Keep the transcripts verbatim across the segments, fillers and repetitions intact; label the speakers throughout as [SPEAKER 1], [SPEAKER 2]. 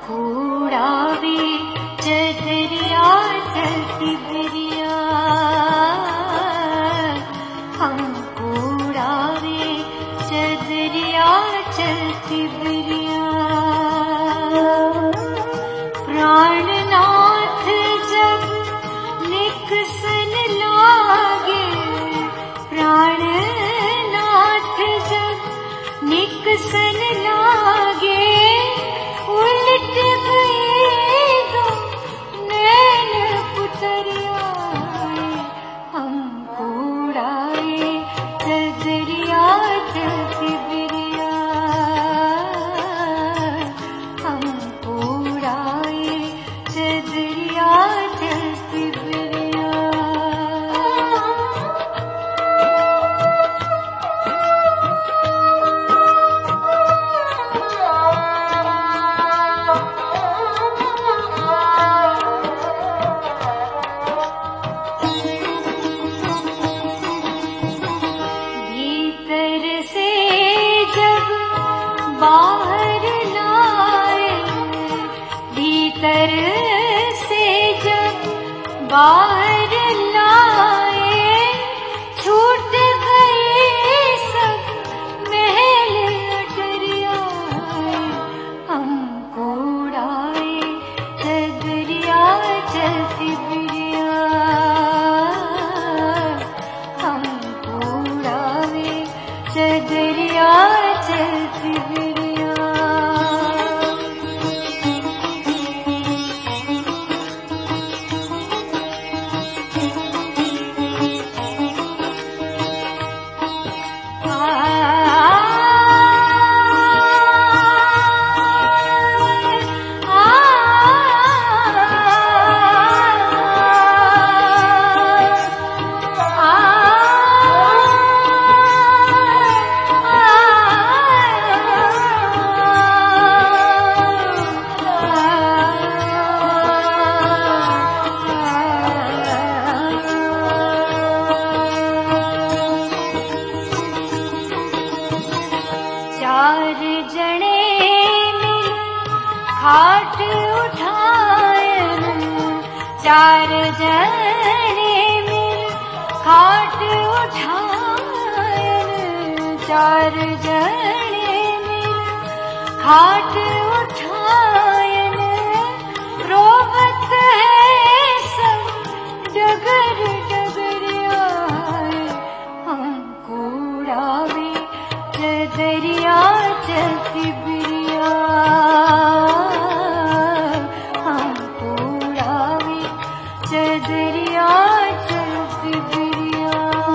[SPEAKER 1] उड़ावे चदरिया चलती बिरिया, हमको उड़ावे चदरिया चलती बिरिया। प्राणनाथ जब निकसन लागे, प्राणनाथ जब निकसन लागे, उलट गए दो नैन पुतरिया, हमको उड़ाए चदरिया चलती बिरिया, हमको उड़ाए चदरिया चलती बिरिया। भीतर से जब बाहर लाए, भीतर से जब बाहर लाए, छूट गए सब महल अटरिया, हमको उड़ाए चदरिया चलती बिरिया, हमको उड़ाए चदरिया चलती बिरिया। चार जने मिल खाट उठायन, चार जने मिल खाट उठायन, चार जने मिल खाट उठायन, रोवत है सब डगर डगरिया, हमको उड़ावे चदरिया चलती बिरिया, हमको उड़ावे चदरिया चलती बिरिया।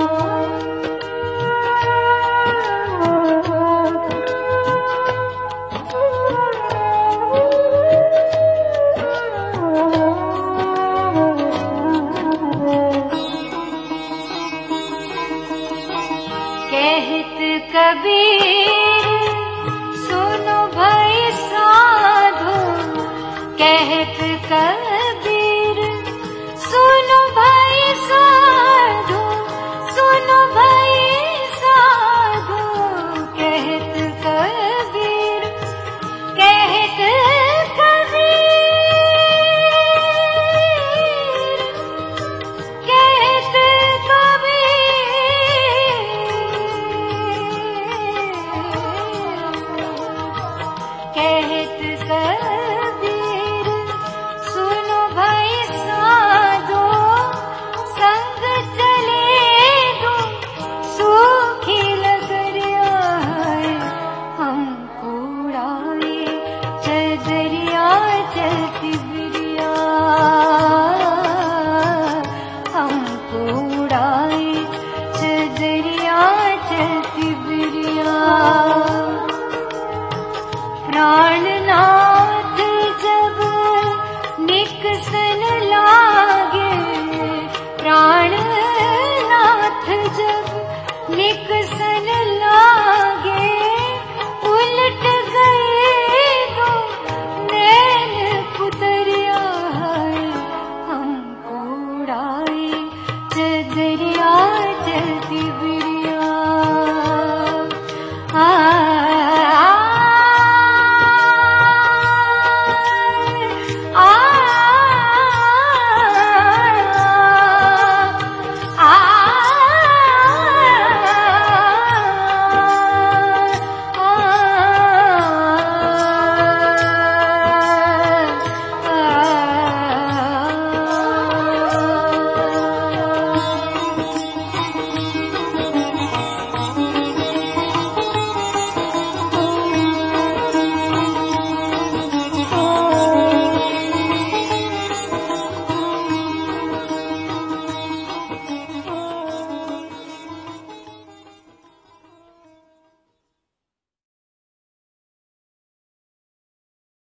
[SPEAKER 1] कहत कबीर सुनो भाई साधु, कहत